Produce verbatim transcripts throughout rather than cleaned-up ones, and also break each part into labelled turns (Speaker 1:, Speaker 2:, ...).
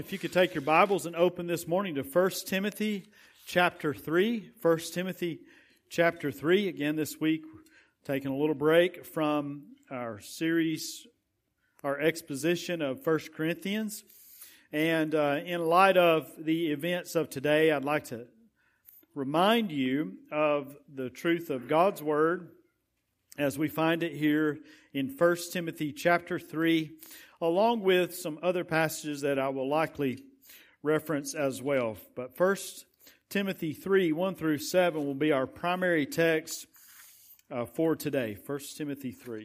Speaker 1: If you could take your Bibles and open this morning to First Timothy chapter three. First Timothy chapter three. Again, this week, we're taking a little break from our series, our exposition of First Corinthians. And uh, in light of the events of today, I'd like to remind you of the truth of God's Word as we find it here in First Timothy chapter three, along with some other passages that I will likely reference as well. But First Timothy three, one through seven will be our primary text uh, for today. First Timothy three.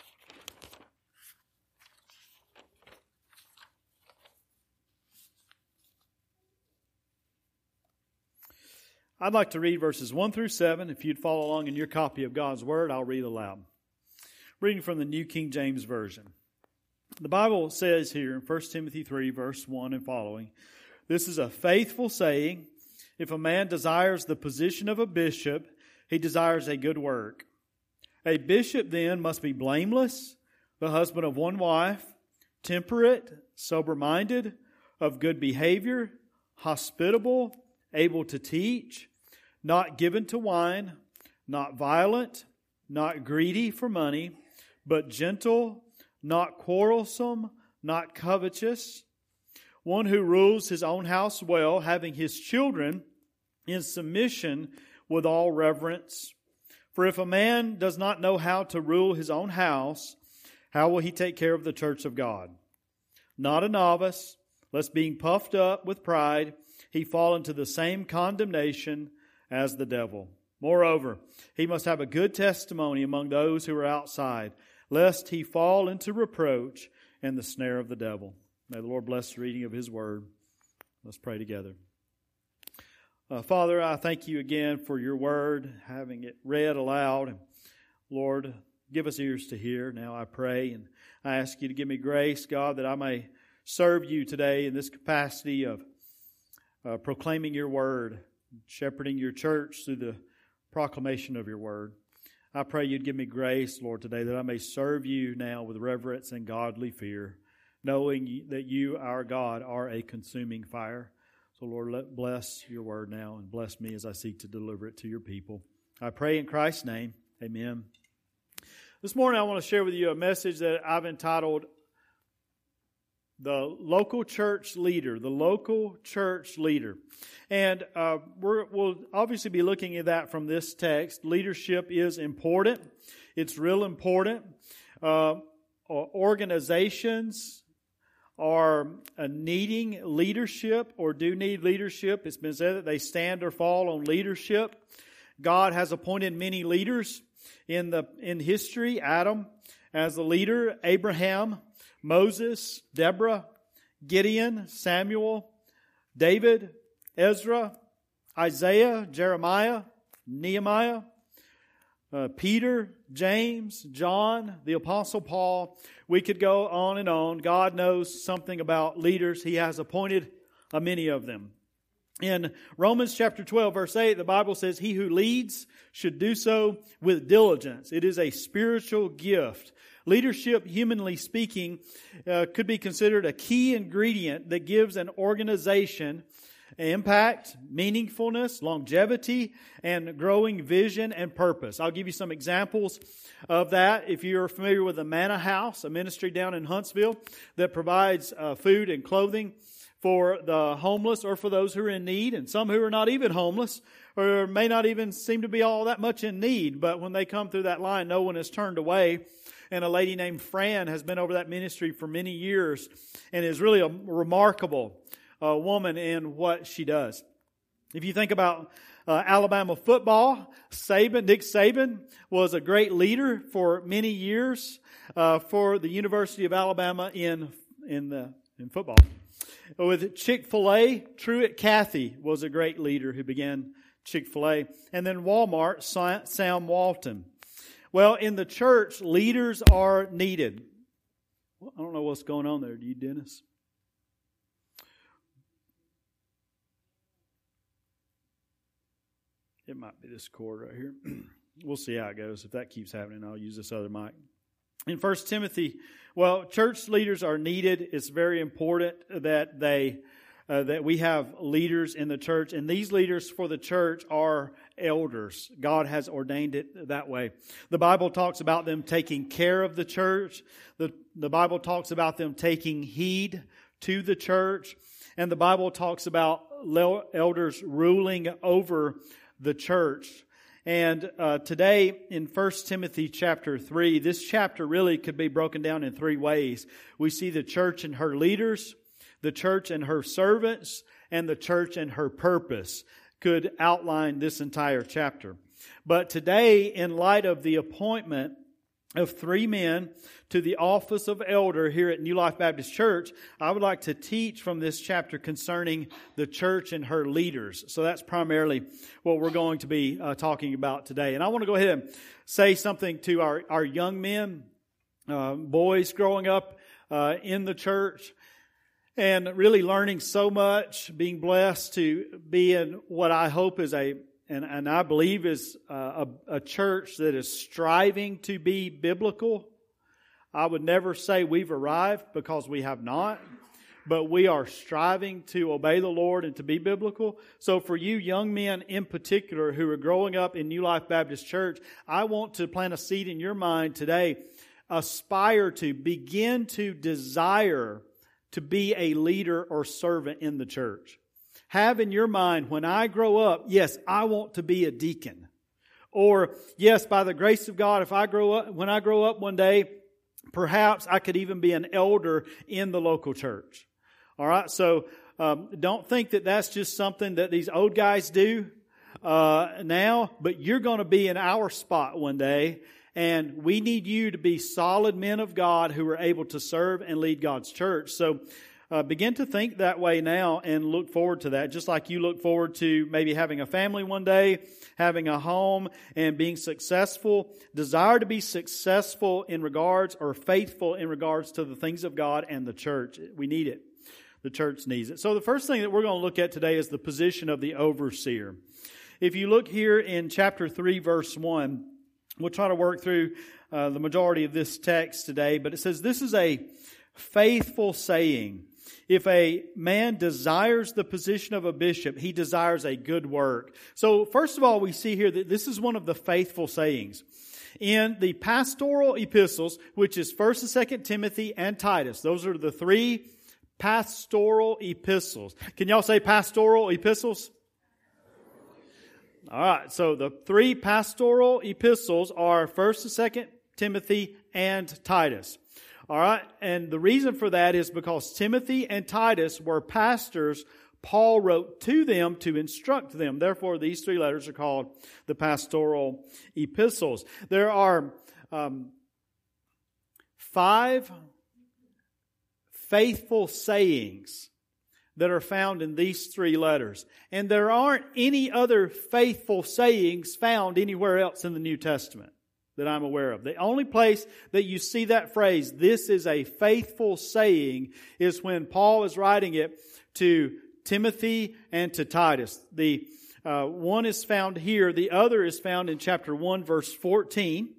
Speaker 1: I'd like to read verses one through seven. If you'd follow along in your copy of God's Word, I'll read aloud. Reading from the New King James Version. The Bible says here in First Timothy three, verse one and following, "This is a faithful saying, if a man desires the position of a bishop, he desires a good work. A bishop then must be blameless, the husband of one wife, temperate, sober-minded, of good behavior, hospitable, able to teach, not given to wine, not violent, not greedy for money, but gentle, not quarrelsome, not covetous, one who rules his own house well, having his children in submission with all reverence. For if a man does not know how to rule his own house, how will he take care of the church of God? Not a novice, lest being puffed up with pride, he fall into the same condemnation as the devil. Moreover, he must have a good testimony among those who are outside, lest he fall into reproach and the snare of the devil." May the Lord bless the reading of His Word. Let's pray together. Uh, Father, I thank You again for Your Word, having it read aloud. And Lord, give us ears to hear. Now I pray, and I ask You to give me grace, God, that I may serve You today in this capacity of uh, proclaiming Your Word, shepherding Your church through the proclamation of Your Word. I pray You'd give me grace, Lord, today, that I may serve You now with reverence and godly fear, knowing that You, our God, are a consuming fire. So, Lord, let bless Your Word now and bless me as I seek to deliver it to Your people. I pray in Christ's name, amen. This morning I want to share with you a message that I've entitled, The Local Church Leader, the Local Church Leader. And uh, we're, we'll obviously be looking at that from this text. Leadership is important. It's real important. Uh, organizations are uh, needing leadership or do need leadership. It's been said that they stand or fall on leadership. God has appointed many leaders in the in history. Adam as the leader, Abraham, Moses, Deborah, Gideon, Samuel, David, Ezra, Isaiah, Jeremiah, Nehemiah, uh, Peter, James, John, the Apostle Paul. We could go on and on. God knows something about leaders. He has appointed uh, many of them. In Romans chapter twelve, verse eight, the Bible says, "He who leads should do so with diligence." It is a spiritual gift. Leadership, humanly speaking, uh, could be considered a key ingredient that gives an organization impact, meaningfulness, longevity, and growing vision and purpose. I'll give you some examples of that. If you're familiar with the Manna House, a ministry down in Huntsville that provides uh, food and clothing for the homeless or for those who are in need, and some who are not even homeless or may not even seem to be all that much in need, but when they come through that line, no one is turned away. And a lady named Fran has been over that ministry for many years and is really a remarkable uh, woman in what she does. If you think about uh, Alabama football, Saban, Nick Saban was a great leader for many years uh, for the University of Alabama in in the in football. With Chick-fil-A, Truett Cathy was a great leader who began Chick-fil-A. And then Walmart, Sam Walton. Well, in the church, leaders are needed. Well, I don't know what's going on there. Do you, Dennis? It might be this cord right here. We'll see how it goes. If that keeps happening, I'll use this other mic. in First Timothy, well, church leaders are needed. It's very important that they uh, that we have leaders in the church, and these leaders for the church are elders. God has ordained it that way. The Bible talks about them taking care of the church. The, the Bible talks about them taking heed to the church. And the Bible talks about elders ruling over the church. And uh, today in First Timothy chapter three, this chapter really could be broken down in three ways. We see the church and her leaders, the church and her servants, and the church and her purpose could outline this entire chapter. But today, in light of the appointment of three men to the office of elder here at New Life Baptist Church, I would like to teach from this chapter concerning the church and her leaders. So that's primarily what we're going to be uh, talking about today. And I want to go ahead and say something to our, our young men, uh, boys growing up uh, in the church, and really learning so much, being blessed to be in what I hope is a And, and I believe is a, a church that is striving to be biblical. I would never say we've arrived, because we have not. But we are striving to obey the Lord and to be biblical. So for you young men in particular who are growing up in New Life Baptist Church, I want to plant a seed in your mind today. Aspire to, begin to desire to be a leader or servant in the church. Have in your mind, when I grow up, yes, I want to be a deacon. Or, yes, by the grace of God, if I grow up, when I grow up one day, perhaps I could even be an elder in the local church. All right, so um, don't think that that's just something that these old guys do uh, now, but you're going to be in our spot one day, and we need you to be solid men of God who are able to serve and lead God's church. So, Uh, begin to think that way now and look forward to that. Just like you look forward to maybe having a family one day, having a home, and being successful. Desire to be successful in regards, or faithful in regards to the things of God and the church. We need it. The church needs it. So the first thing that we're going to look at today is the position of the overseer. If you look here in chapter three, verse one, we'll try to work through uh, the majority of this text today, but it says, "This is a faithful saying. If a man desires the position of a bishop, he desires a good work." So first of all, we see here that this is one of the faithful sayings. In the pastoral epistles, which is First and Second Timothy and Titus, those are the three pastoral epistles. Can y'all say pastoral epistles? All right, so the three pastoral epistles are First and Second Timothy and Titus. All right, and the reason for that is because Timothy and Titus were pastors. Paul wrote to them to instruct them. Therefore, these three letters are called the pastoral epistles. There are um, five faithful sayings that are found in these three letters. And there aren't any other faithful sayings found anywhere else in the New Testament that I'm aware of. The only place that you see that phrase, "this is a faithful saying," is when Paul is writing it to Timothy and to Titus. The uh, one is found here. The other is found in chapter one, verse fourteen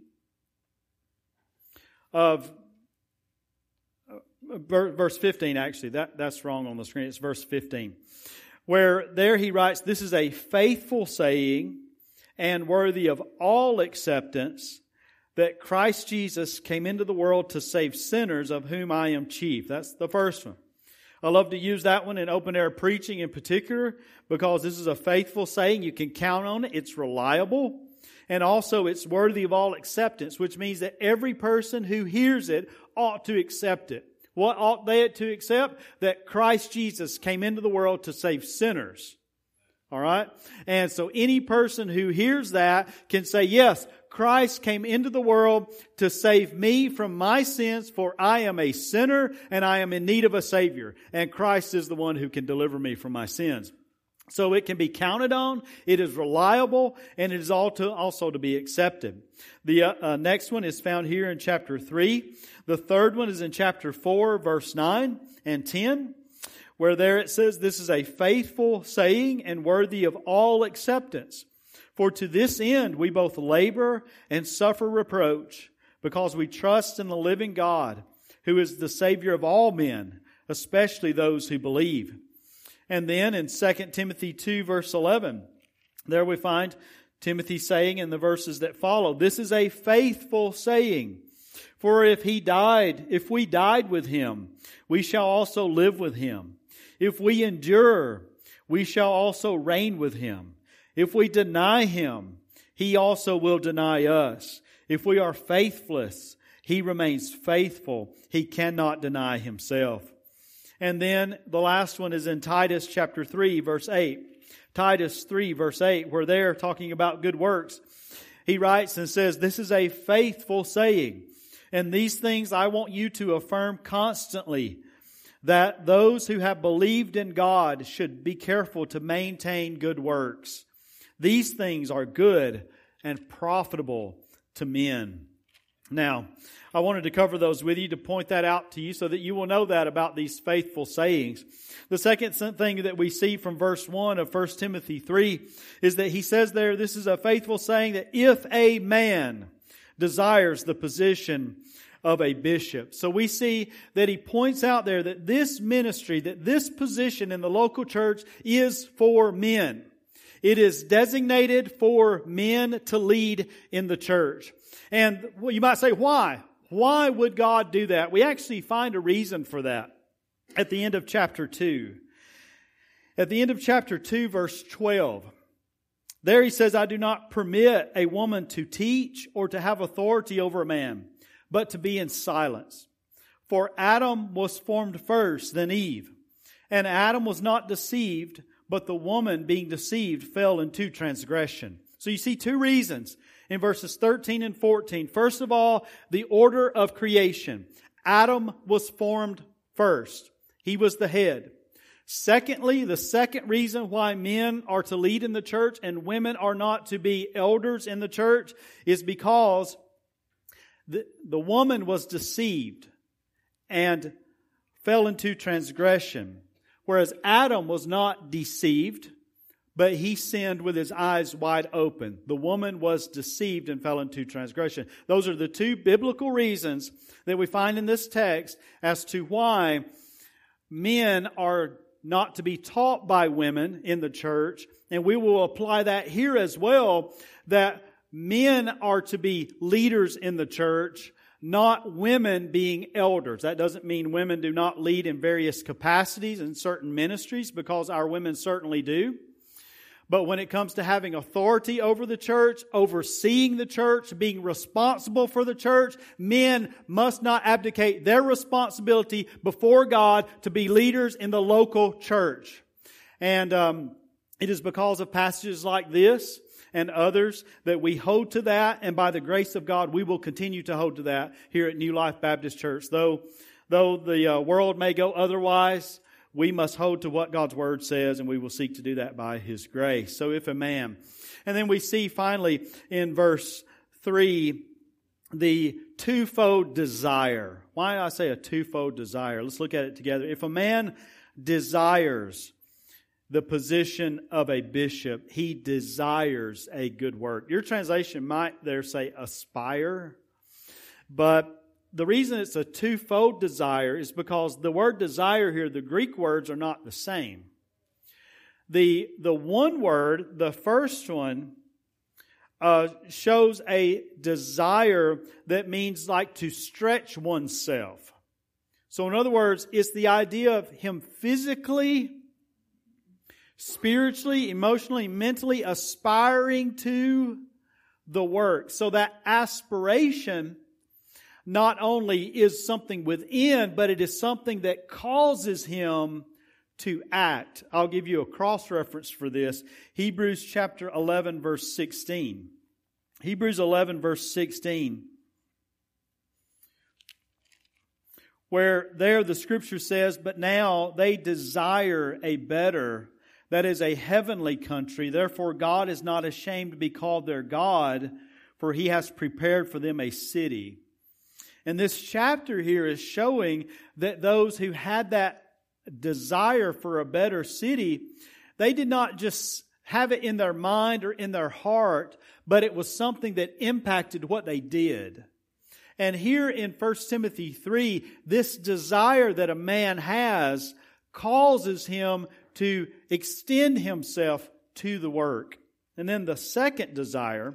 Speaker 1: of uh, verse fifteen. Actually, that that's wrong on the screen. It's verse fifteen, where there he writes, "This is a faithful saying and worthy of all acceptance, that Christ Jesus came into the world to save sinners, of whom I am chief." That's the first one. I love to use that one in open air preaching in particular, because this is a faithful saying. You can count on it. It's reliable. And also it's worthy of all acceptance, which means that every person who hears it ought to accept it. What ought they to accept? That Christ Jesus came into the world to save sinners. All right? And so any person who hears that can say, yes, Christ came into the world to save me from my sins, for I am a sinner and I am in need of a Savior. And Christ is the one who can deliver me from my sins. So it can be counted on, it is reliable, and it is also to be accepted. The uh, uh, next one is found here in chapter three. The third one is in chapter four, verse nine and ten. Where there it says, "This is a faithful saying and worthy of all acceptance. For to this end we both labor and suffer reproach. because we trust in the living God, who is the Savior of all men, especially those who believe. And then in Second Timothy two, verse eleven, there we find Timothy saying in the verses that follow, "This is a faithful saying. For if he died, if we died with him, we shall also live with him. If we endure, we shall also reign with him. If we deny him, he also will deny us. If we are faithless, he remains faithful. He cannot deny himself." And then the last one is in Titus chapter three, verse eight. Titus three, verse eight, where they're talking about good works. He writes and says, "This is a faithful saying. And these things I want you to affirm constantly, that those who have believed in God should be careful to maintain good works. These things are good and profitable to men." Now, I wanted to cover those with you to point that out to you so that you will know that about these faithful sayings. The second thing that we see from verse one of First Timothy three is that he says there, this is a faithful saying, that if a man desires the position of a bishop. So we see that he points out there that this ministry, that this position in the local church is for men. It is designated for men to lead in the church. And well, you might say, why? Why would God do that? We actually find a reason for that at the end of chapter two. At the end of chapter two, verse twelve. There he says, "I do not permit a woman to teach or to have authority over a man, but to be in silence. For Adam was formed first, then Eve. And Adam was not deceived, but the woman being deceived fell into transgression." So you see two reasons in verses thirteen and fourteen. First of all, the order of creation. Adam was formed first. He was the head. Secondly, the second reason why men are to lead in the church and women are not to be elders in the church is because the, the woman was deceived and fell into transgression. Whereas Adam was not deceived, but he sinned with his eyes wide open. The woman was deceived and fell into transgression. Those are the two biblical reasons that we find in this text as to why men are not to be taught by women in the church. And we will apply that here as well, that men are to be leaders in the church, not women being elders. That doesn't mean women do not lead in various capacities in certain ministries, because our women certainly do. But when it comes to having authority over the church, overseeing the church, being responsible for the church, men must not abdicate their responsibility before God to be leaders in the local church. And um, it is because of passages like this and others that we hold to that. And by the grace of God, we will continue to hold to that here at New Life Baptist Church. Though, though the uh, world may go otherwise, we must hold to what God's Word says, and we will seek to do that by His grace. So if a man. And then we see finally in verse three, the twofold desire. Why do I say a twofold desire? Let's look at it together. If a man desires the position of a bishop, he desires a good work. Your translation might there say aspire, but the reason it's a twofold desire is because the word desire here, the Greek words are not the same. The, the one word, the first one, uh, shows a desire that means like to stretch oneself. So in other words, it's the idea of him physically, spiritually, emotionally, mentally aspiring to the work. So that aspiration not only is something within, but it is something that causes him to act. I'll give you a cross-reference for this. Hebrews chapter eleven, verse sixteen. Hebrews eleven, verse sixteen. Where there the Scripture says, "But now they desire a better, that is a heavenly country. Therefore God is not ashamed to be called their God, for He has prepared for them a city." And this chapter here is showing that those who had that desire for a better city, they did not just have it in their mind or in their heart, but it was something that impacted what they did. And here in First Timothy three, this desire that a man has causes him to extend himself to the work. And then the second desire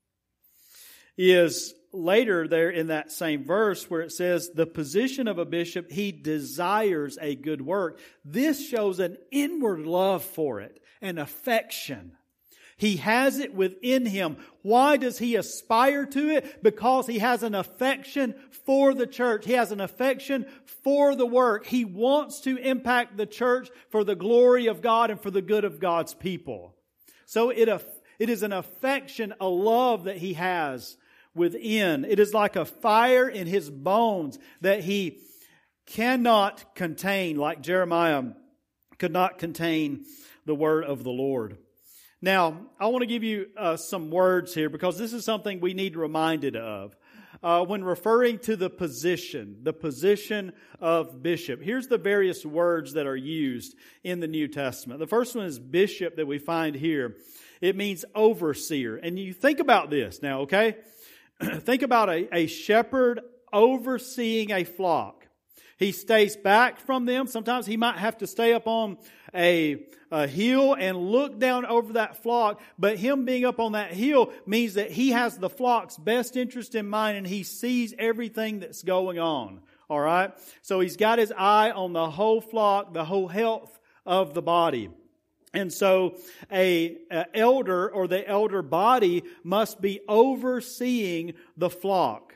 Speaker 1: is later there in that same verse where it says, the position of a bishop, he desires a good work. This shows an inward love for it, an affection. He has it within him. Why does he aspire to it? Because he has an affection for the church. He has an affection for the work. He wants to impact the church for the glory of God and for the good of God's people. So it, it is an affection, a love that he has within. It is like a fire in his bones that he cannot contain, like Jeremiah could not contain the word of the Lord. Now, I want to give you uh, some words here because this is something we need reminded of. Uh, when referring to the position, the position of bishop, here's the various words that are used in the New Testament. The first one is bishop that we find here. It means overseer. And you think about this now, okay? Think about a, a shepherd overseeing a flock. He stays back from them. Sometimes he might have to stay up on a, a hill and look down over that flock. But him being up on that hill means that he has the flock's best interest in mind and he sees everything that's going on. All right? So he's got his eye on the whole flock, the whole health of the body. And so a, a elder or the elder body must be overseeing the flock.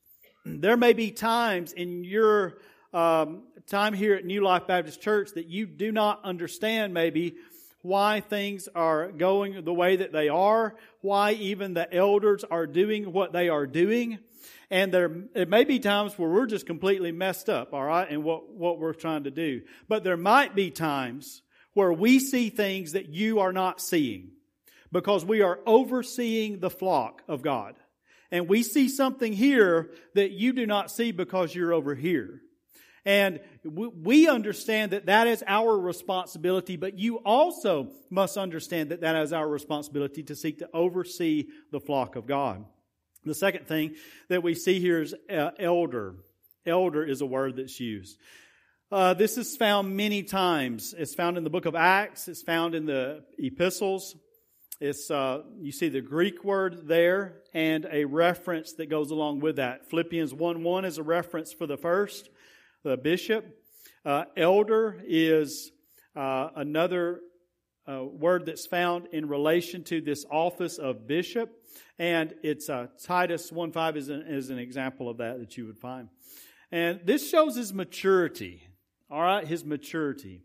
Speaker 1: There may be times in your um, time here at New Life Baptist Church that you do not understand maybe why things are going the way that they are, why even the elders are doing what they are doing. And there, it may be times where we're just completely messed up, all right, in what, what we're trying to do. But there might be times where we see things that you are not seeing because we are overseeing the flock of God. And we see something here that you do not see because you're over here. And we understand that that is our responsibility, but you also must understand that that is our responsibility to seek to oversee the flock of God. The second thing that we see here is uh, elder. Elder is a word that's used. Uh, this is found many times. It's found in the book of Acts. It's found in the epistles. It's uh, you see the Greek word there and a reference that goes along with that. Philippians one one is a reference for the first, the bishop. Uh, elder is uh, another uh, word that's found in relation to this office of bishop. And it's uh, Titus one five is an, is an example of that that you would find. And this shows his maturity. All right, his maturity.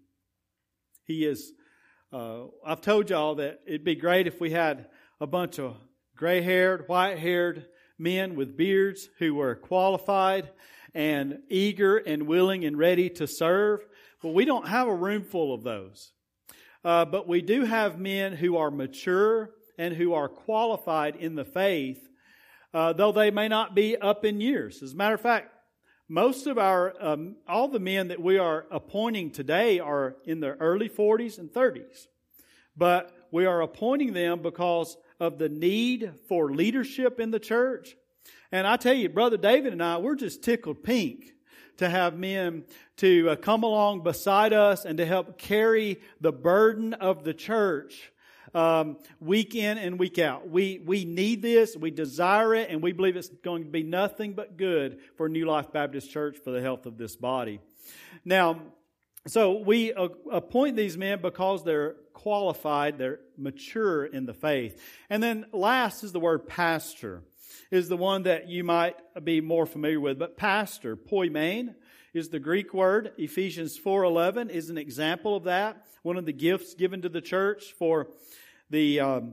Speaker 1: He is, uh, I've told y'all that it'd be great if we had a bunch of gray-haired, white-haired men with beards who were qualified and eager and willing and ready to serve. But we don't have a room full of those. Uh, but we do have men who are mature and who are qualified in the faith, uh, though they may not be up in years. As a matter of fact, most of our, um, all the men that we are appointing today are in their early forties and thirties. But we are appointing them because of the need for leadership in the church. And I tell you, Brother David and I, we're just tickled pink to have men to uh, come along beside us and to help carry the burden of the church Um, week in and week out. We we need this, we desire it, and we believe it's going to be nothing but good for New Life Baptist Church for the health of this body. Now, so we uh, appoint these men because they're qualified, they're mature in the faith. And then last is the word pastor, is the one that you might be more familiar with. But pastor, poimen, is the Greek word. Ephesians four eleven is an example of that. One of the gifts given to the church for the um,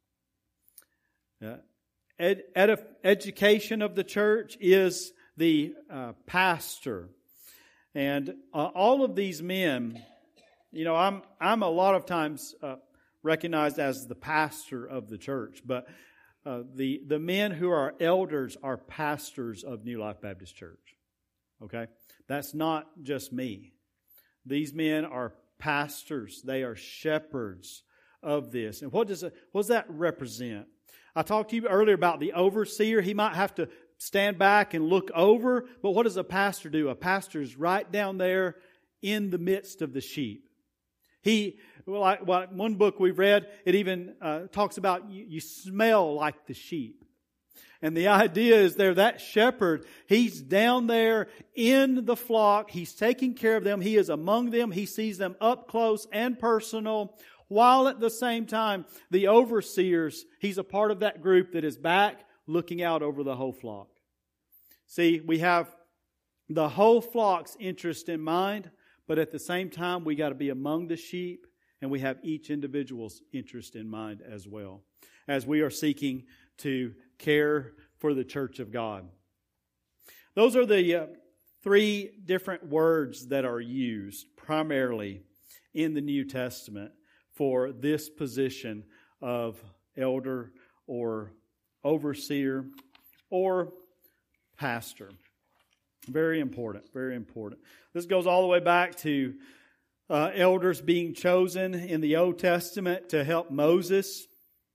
Speaker 1: uh, ed, ed, education of the church is the uh, pastor. And uh, all of these men, you know, I'm I'm a lot of times uh, recognized as the pastor of the church, but uh, the the men who are elders are pastors of New Life Baptist Church. Okay, that's not just me. These men are pastors. They are shepherds of this. And what does it, what does that represent? I talked to you earlier about the overseer. He might have to stand back and look over. But what does a pastor do? A pastor is right down there in the midst of the sheep. He, well, I, well one book we've read, it even uh, talks about you, you smell like the sheep. And the idea is there, that shepherd, he's down there in the flock. He's taking care of them. He is among them. He sees them up close and personal. While at the same time, the overseers, he's a part of that group that is back looking out over the whole flock. See, we have the whole flock's interest in mind, but at the same time, we got to be among the sheep, and we have each individual's interest in mind as well, as we are seeking to care for the church of God. Those are the uh, three different words that are used primarily in the New Testament for this position of elder or overseer or pastor. Very important, very important. This goes all the way back to uh, elders being chosen in the Old Testament to help Moses.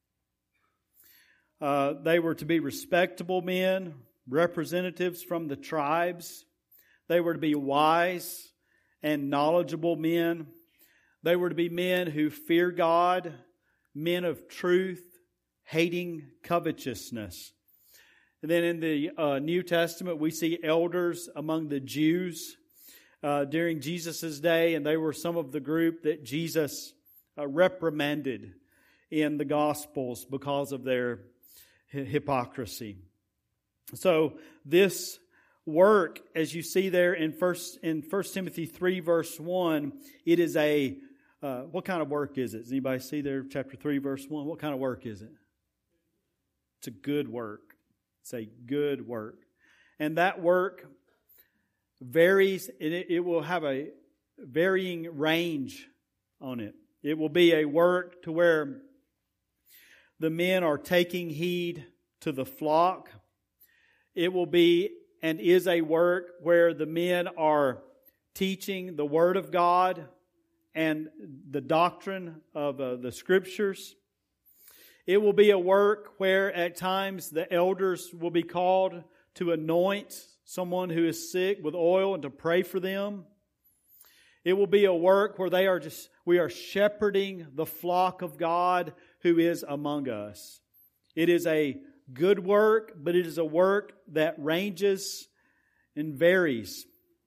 Speaker 1: Uh, they were to be respectable men, representatives from the tribes. They were to be wise and knowledgeable men. They were to be men who fear God, men of truth, hating covetousness. And then in the uh, New Testament, we see elders among the Jews uh, during Jesus' day, and they were some of the group that Jesus uh, reprimanded in the Gospels because of their hypocrisy. So this work, as you see there in First in First Timothy three verse one, it is a uh, what kind of work is it? Does anybody see there, chapter three verse one? What kind of work is it? It's a good work. It's a good work, and that work varies. It, it will have a varying range on it. It will be a work to where the men are taking heed to the flock. It will be and is a work where the men are teaching the Word of God and the doctrine of uh, the Scriptures. It will be a work where at times the elders will be called to anoint someone who is sick with oil and to pray for them. It will be a work where they are just, we are shepherding the flock of God who is among us. It is a good work, but it is a work that ranges and varies.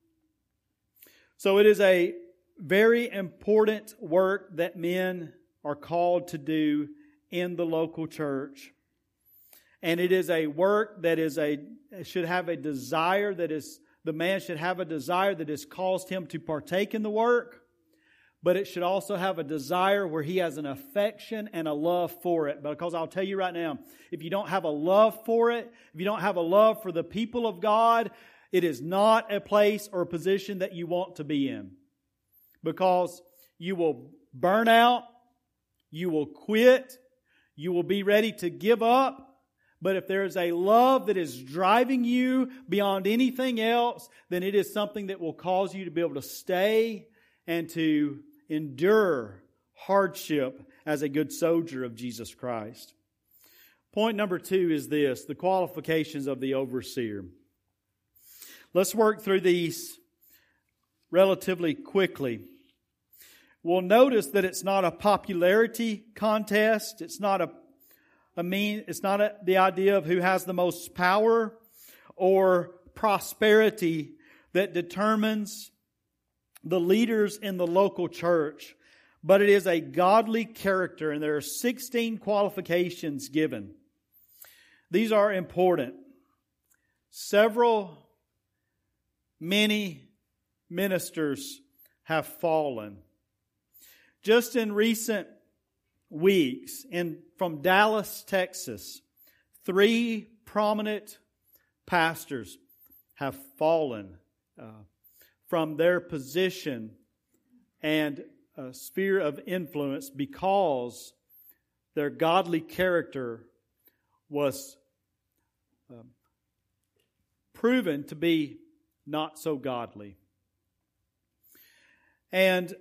Speaker 1: So it is a very important work that men are called to do in the local church. And it is a work that is a should have a desire that is, the man should have a desire that has caused him to partake in the work. But it should also have a desire where he has an affection and a love for it. Because I'll tell you right now, if you don't have a love for it, if you don't have a love for the people of God, it is not a place or a position that you want to be in. Because you will burn out, you will quit, you will be ready to give up. But if there is a love that is driving you beyond anything else, then it is something that will cause you to be able to stay and to endure hardship as a good soldier of Jesus Christ. Point number two is this, the qualifications of the overseer. Let's work through these relatively quickly. We'll notice that it's not a popularity contest. It's not a, a mean, it's not a, the idea of who has the most power or prosperity that determines the leaders in the local church, but it is a godly character, and there are sixteen qualifications given. These are important. Several, many ministers have fallen. Just in recent weeks, in from Dallas, Texas, three prominent pastors have fallen uh, from their position and uh, sphere of influence because their godly character was um, proven to be not so godly. And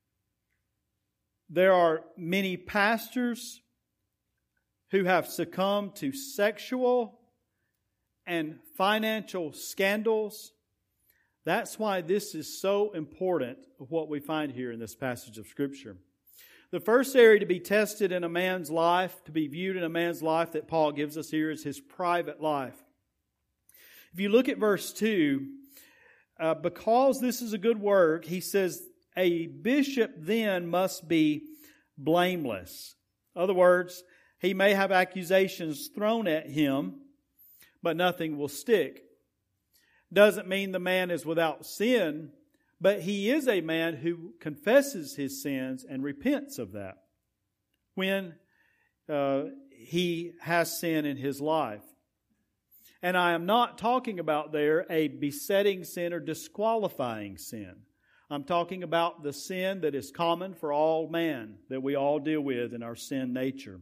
Speaker 1: there are many pastors who have succumbed to sexual and financial scandals. That's why this is so important, what we find here in this passage of Scripture. The first area to be tested in a man's life, to be viewed in a man's life that Paul gives us here, is his private life. If you look at verse two, uh, because this is a good work, he says, a bishop then must be blameless. In other words, he may have accusations thrown at him, but nothing will stick. Doesn't mean the man is without sin, but he is a man who confesses his sins and repents of that when uh, he has sin in his life. And I am not talking about there a besetting sin or disqualifying sin. I'm talking about the sin that is common for all man, that we all deal with in our sin nature.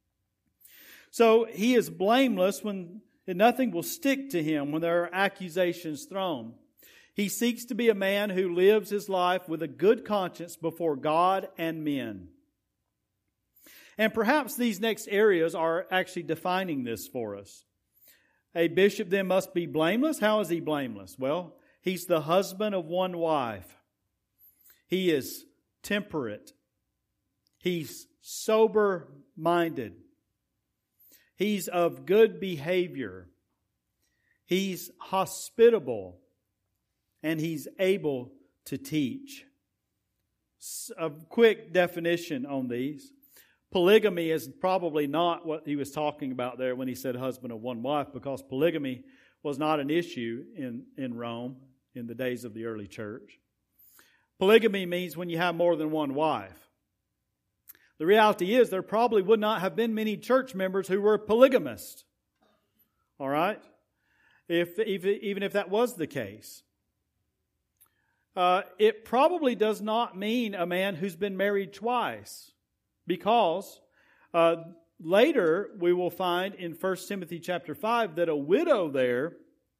Speaker 1: So he is blameless when nothing will stick to him when there are accusations thrown. He seeks to be a man who lives his life with a good conscience before God and men. And perhaps these next areas are actually defining this for us. A bishop then must be blameless. How is he blameless? Well, he's the husband of one wife. He is temperate. He's sober-minded. He's of good behavior. He's hospitable. And he's able to teach. A quick definition on these. Polygamy is probably not what he was talking about there when he said husband of one wife, because polygamy was not an issue in, in Rome in the days of the early church. Polygamy means when you have more than one wife. The reality is there probably would not have been many church members who were polygamists. All right? If, if even if that was the case. Uh, it probably does not mean a man who's been married twice. Because uh, later we will find in First Timothy chapter five that a widow there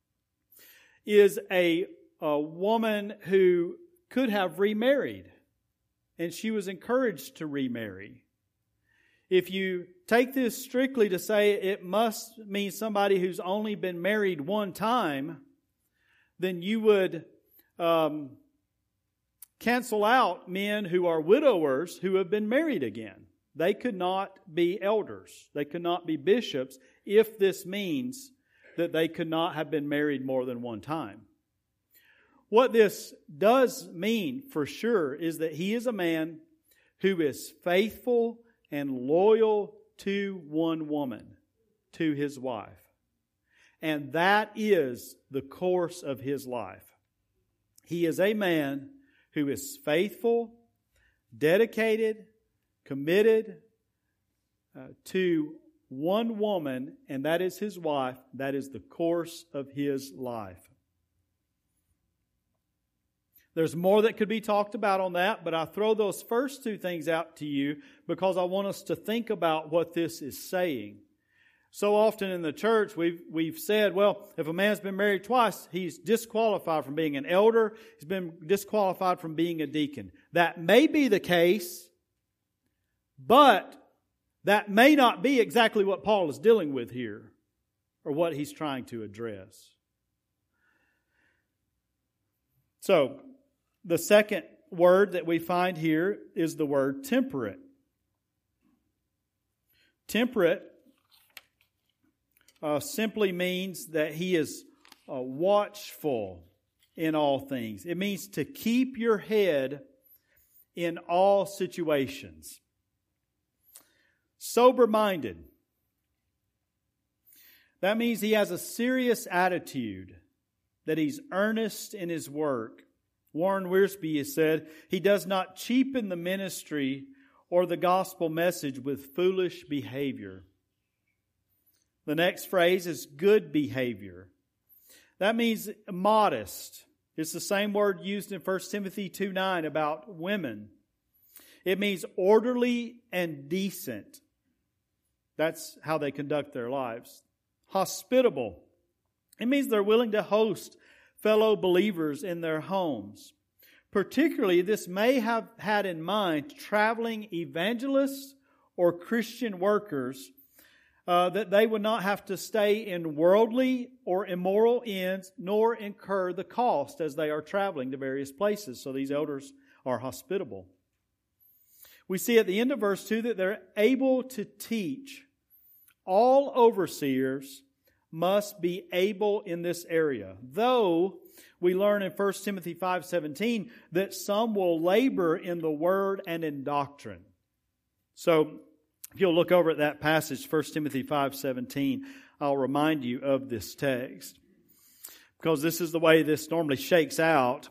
Speaker 1: is a, a woman who could have remarried. And she was encouraged to remarry. If you take this strictly to say it must mean somebody who's only been married one time, then you would um, cancel out men who are widowers who have been married again. They could not be elders. They could not be bishops if this means that they could not have been married more than one time. What this does mean for sure is that he is a man who is faithful and loyal to one woman, to his wife. And that is the course of his life. He is a man who is faithful, dedicated, committed uh, to one woman, and that is his wife. That is the course of his life. There's more that could be talked about on that, but I throw those first two things out to you because I want us to think about what this is saying. So often in the church, we've, we've said, well, if a man's been married twice, he's disqualified from being an elder. He's been disqualified from being a deacon. That may be the case, but that may not be exactly what Paul is dealing with here or what he's trying to address. So, the second word that we find here is the word temperate. Temperate uh, simply means that he is uh, watchful in all things. It means to keep your head in all situations. Sober-minded. That means he has a serious attitude, that he's earnest in his work. Warren Wiersbe has said, he does not cheapen the ministry or the gospel message with foolish behavior. The next phrase is good behavior. That means modest. It's the same word used in First Timothy two nine about women. It means orderly and decent. That's how they conduct their lives. Hospitable. It means they're willing to host fellow believers in their homes. Particularly, this may have had in mind traveling evangelists or Christian workers uh, that they would not have to stay in worldly or immoral inns, nor incur the cost as they are traveling to various places. So these elders are hospitable. We see at the end of verse two that they're able to teach. All overseers must be able in this area. Though we learn in First Timothy five seventeen that some will labor in the word and in doctrine. So if you'll look over at that passage, First Timothy five seventeen, I'll remind you of this text. Because this is the way this normally shakes out.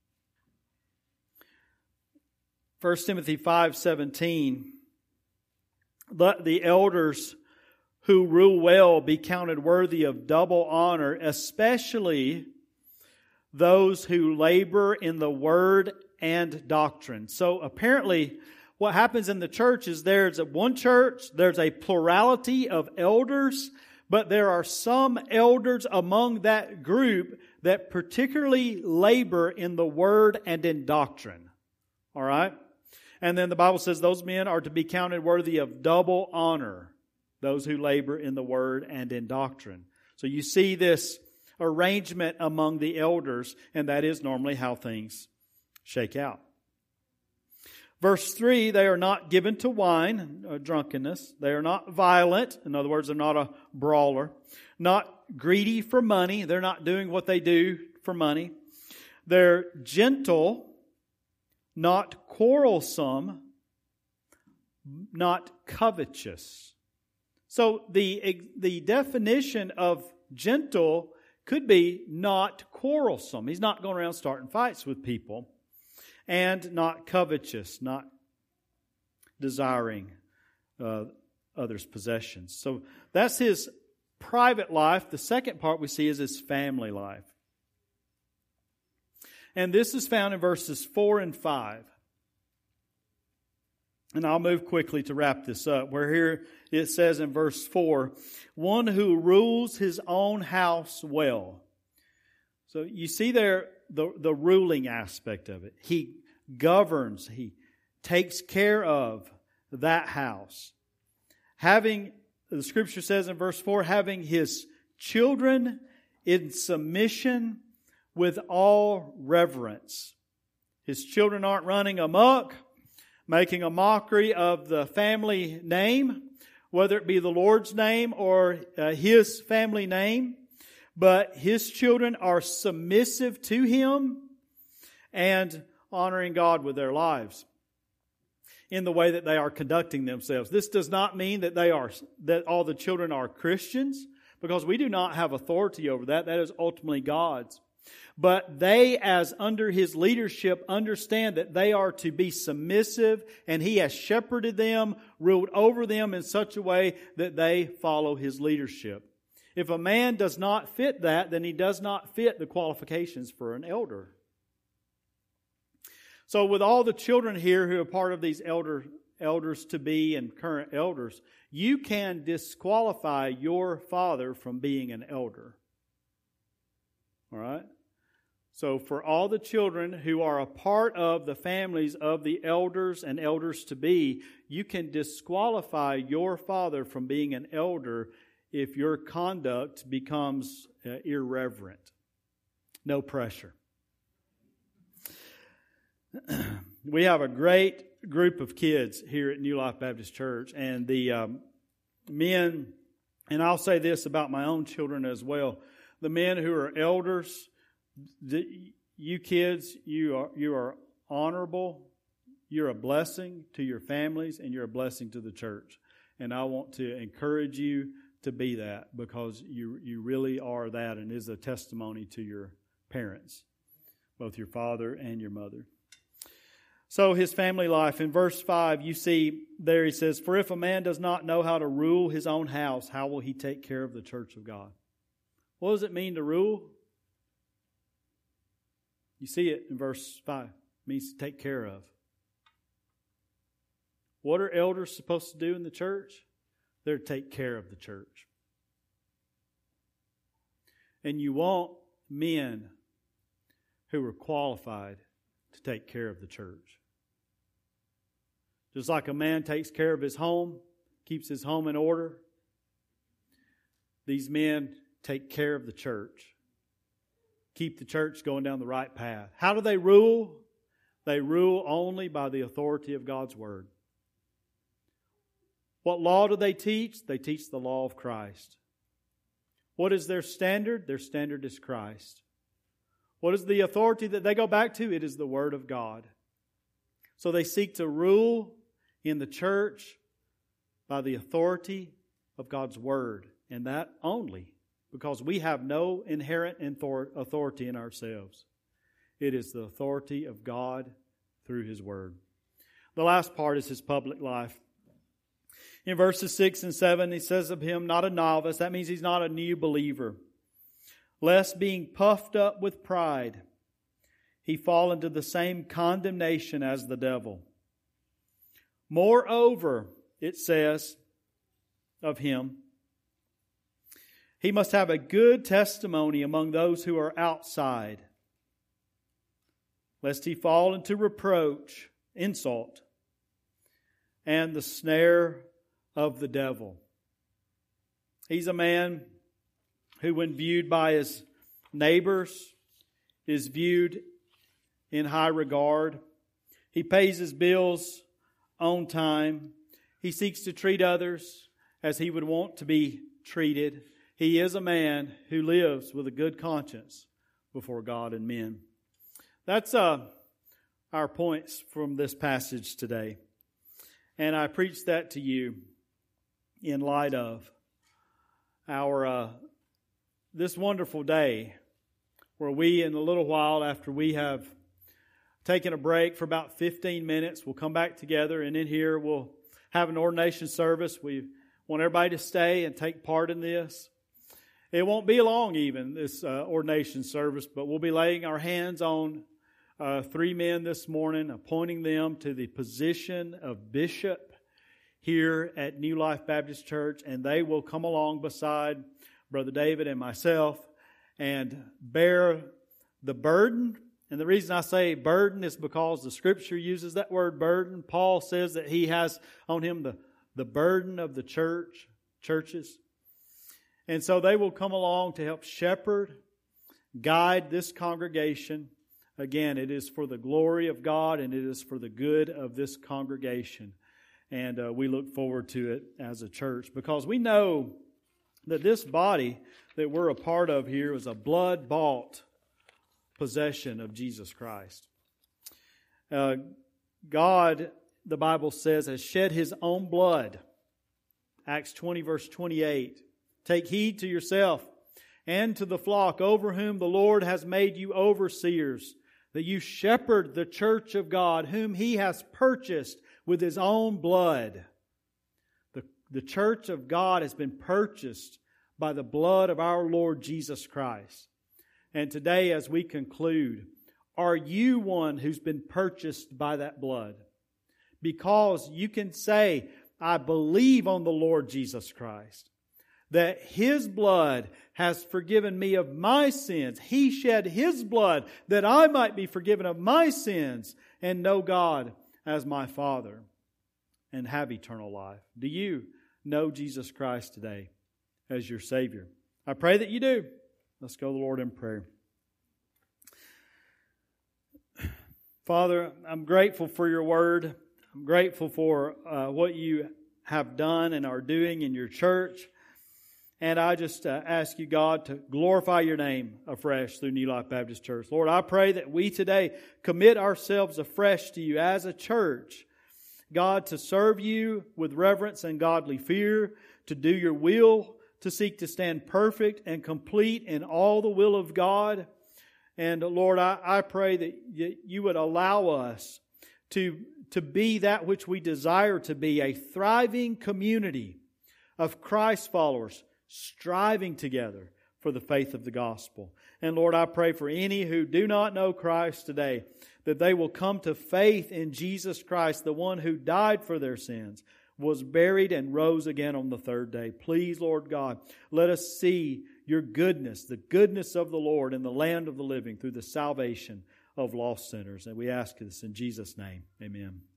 Speaker 1: First Timothy five seventeen, let the elders who rule well be counted worthy of double honor, especially those who labor in the word and doctrine. So apparently what happens in the church is there's a one church, there's a plurality of elders, but there are some elders among that group that particularly labor in the word and in doctrine. All right? And then the Bible says those men are to be counted worthy of double honor, those who labor in the word and in doctrine. So you see this arrangement among the elders, and that is normally how things shake out. Verse three, they are not given to wine, uh, drunkenness. They are not violent. In other words, they're not a brawler. Not greedy for money. They're not doing what they do for money. They're gentle, not quarrelsome, not covetous. So the, the definition of gentle could be not quarrelsome. He's not going around starting fights with people. And not covetous, not desiring uh, others' possessions. So that's his private life. The second part we see is his family life. And this is found in verses four and five. And I'll move quickly to wrap this up. Where here it says in verse four, one who rules his own house well. So you see there the, the ruling aspect of it. He governs, he takes care of that house. Having, the scripture says in verse four, having his children in submission with all reverence. His children aren't running amok, making a mockery of the family name, whether it be the Lord's name or uh, his family name. But his children are submissive to him and honoring God with their lives in the way that they are conducting themselves. This does not mean that they are that all the children are Christians, because we do not have authority over that. That is ultimately God's. But they, as under his leadership, understand that they are to be submissive, and he has shepherded them, ruled over them in such a way that they follow his leadership. If a man does not fit that, then he does not fit the qualifications for an elder. So with all the children here who are part of these elder, elders to be and current elders, you can disqualify your father from being an elder. All right? So for all the children who are a part of the families of the elders and elders to be, you can disqualify your father from being an elder if your conduct becomes uh, irreverent. No pressure. We have a great group of kids here at New Life Baptist Church, and the um, men, and I'll say this about my own children as well, the men who are elders, the, you kids, you are you are honorable, you're a blessing to your families, and you're a blessing to the church. And I want to encourage you to be that, because you you really are that, and is a testimony to your parents, both your father and your mother. So his family life, in verse five, you see there he says, for if a man does not know how to rule his own house, how will he take care of the church of God? What does it mean to rule? You see it in verse five. It means to take care of. What are elders supposed to do in the church? They're to take care of the church. And you want men who are qualified to take care of the church. Just like a man takes care of his home, keeps his home in order, these men take care of the church. Keep the church going down the right path. How do they rule? They rule only by the authority of God's Word. What law do they teach? They teach the law of Christ. What is their standard? Their standard is Christ. What is the authority that they go back to? It is the Word of God. So they seek to rule in the church by the authority of God's Word, and that only, because we have no inherent authority in ourselves. It is the authority of God through His Word. The last part is His public life. In verses six and seven, He says of Him, not a novice. That means He's not a new believer. Lest being puffed up with pride, he fall into the same condemnation as the devil. Moreover, it says of Him, he must have a good testimony among those who are outside, lest he fall into reproach, insult, and the snare of the devil. He's a man who, when viewed by his neighbors, is viewed in high regard. He pays his bills on time. He seeks to treat others as he would want to be treated. He is a man who lives with a good conscience before God and men. That's uh, our points from this passage today. And I preach that to you in light of our uh, this wonderful day where we, in a little while after we have taken a break for about fifteen minutes, we'll come back together, and in here we'll have an ordination service. We want everybody to stay and take part in this. It won't be long even, this uh, ordination service, but we'll be laying our hands on uh, three men this morning, appointing them to the position of bishop here at New Life Baptist Church, and they will come along beside Brother David and myself and bear the burden. And the reason I say burden is because the Scripture uses that word burden. Paul says that he has on him the, the burden of the church, churches. And so they will come along to help shepherd, guide this congregation. Again, it is for the glory of God and it is for the good of this congregation. And uh, we look forward to it as a church because we know that this body that we're a part of here is a blood-bought possession of Jesus Christ. Uh, God, the Bible says, has shed His own blood. Acts twenty, verse twenty-eight. Take heed to yourself and to the flock over whom the Lord has made you overseers, that you shepherd the church of God, whom He has purchased with His own blood. The, the church of God has been purchased by the blood of our Lord Jesus Christ. And today, as we conclude, are you one who's been purchased by that blood? Because you can say, I believe on the Lord Jesus Christ, that His blood has forgiven me of my sins. He shed His blood that I might be forgiven of my sins and know God as my Father and have eternal life. Do you know Jesus Christ today as your Savior? I pray that you do. Let's go to the Lord in prayer. Father, I'm grateful for your word. I'm grateful for uh, what you have done and are doing in your church. And I just uh, ask you, God, to glorify your name afresh through New Life Baptist Church. Lord, I pray that we today commit ourselves afresh to you as a church. God, to serve you with reverence and godly fear, to do your will, to seek to stand perfect and complete in all the will of God. And Lord, I, I pray that you would allow us to, to be that which we desire to be, a thriving community of Christ followers, striving together for the faith of the gospel. And Lord, I pray for any who do not know Christ today, that they will come to faith in Jesus Christ, the one who died for their sins, was buried and rose again on the third day. Please, Lord God, let us see your goodness, the goodness of the Lord in the land of the living through the salvation of lost sinners. And we ask this in Jesus' name. Amen.